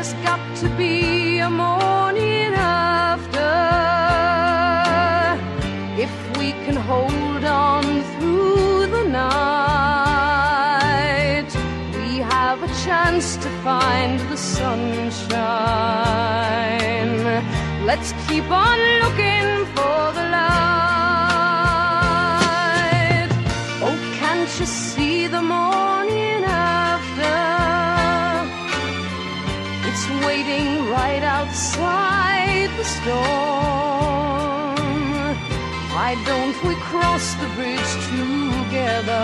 There's got to be a morning after. If we can hold on through the night, we have a chance to find the sunshine. Let's keep on looking for the light. Oh, can't you see the morning after? It's waiting right outside the storm. Why don't we cross the bridge together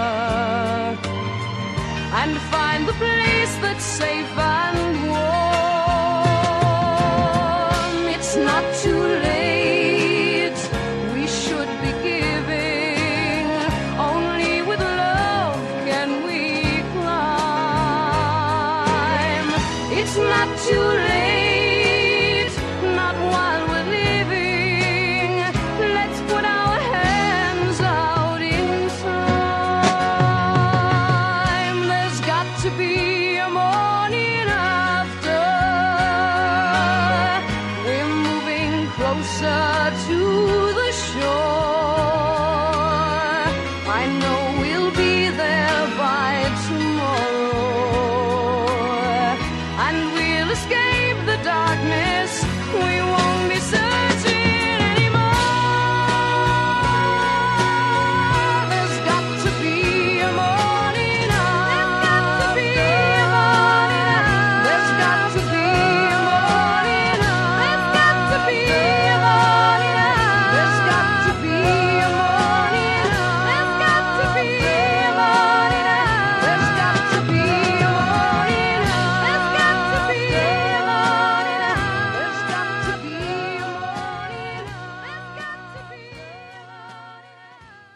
and find the place that's safe and warm? It's not too late, we should be giving. Only with love can we climb. It's not too late, not while we're living. Let's put our hands out in time. There's got to be a morning after. We're moving closer to the shore. I know we'll be